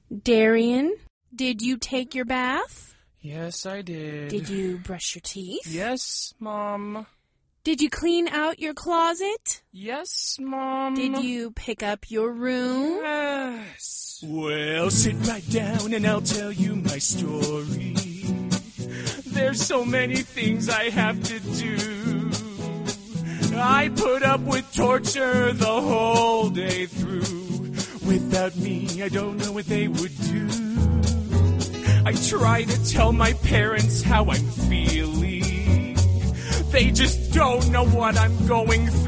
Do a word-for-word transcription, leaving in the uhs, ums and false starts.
Darian, did you take your bath? Yes, I did. Did you brush your teeth? Yes, Mom. Did you clean out your closet? Yes, Mom. Did you pick up your room? Yes. Well, sit right down and I'll tell you my story. There's so many things I have to do. I put up with torture the whole day through. Without me, I don't know what they would do. I try to tell my parents how I'm feeling. They just don't know what I'm going through.